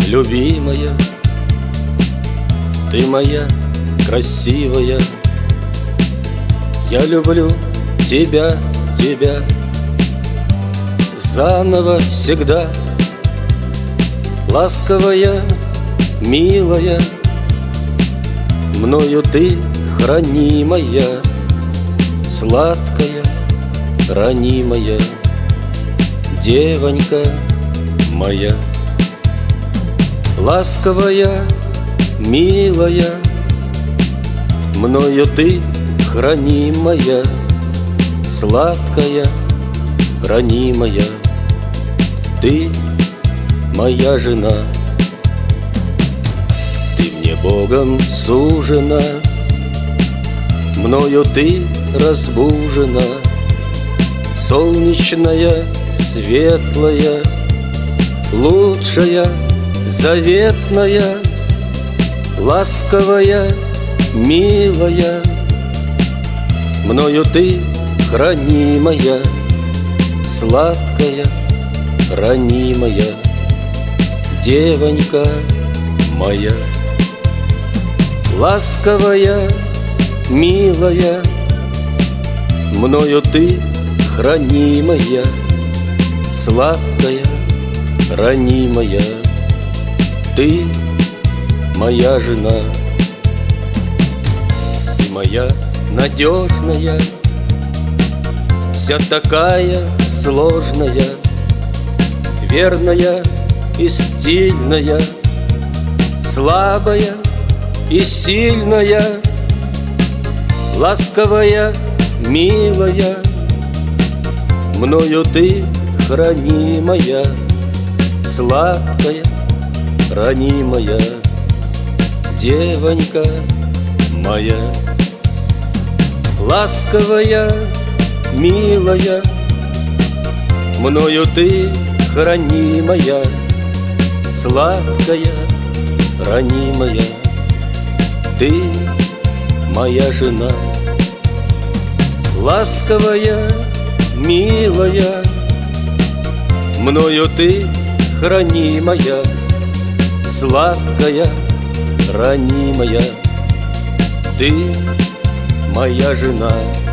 любимая, ты моя красивая. Я люблю тебя, тебя заново всегда. Ласковая, милая, мною ты хранимая, сладкая, ранимая девонька моя. Ласковая, милая, мною ты хранимая, сладкая, ранимая, ты моя жена. Ты мне Богом сужена, мною ты разбужена, солнечная, светлая, лучшая, заветная, ласковая, милая, мною ты хранимая, сладкая, ранимая девонька моя. Ласковая, милая, мною ты хранимая, сладкая, ранимая, ты моя жена. Ты моя надежная, вся такая сложная, верная и стильная, слабая и сильная, ласковая, милая, мною ты хранимая, сладкая, ранимая девонька моя. Ласковая, милая, мною ты хранимая, сладкая, ранимая, ты моя жена. Ласковая, милая, мною ты хранимая, сладкая, ранимая, ты моя жена.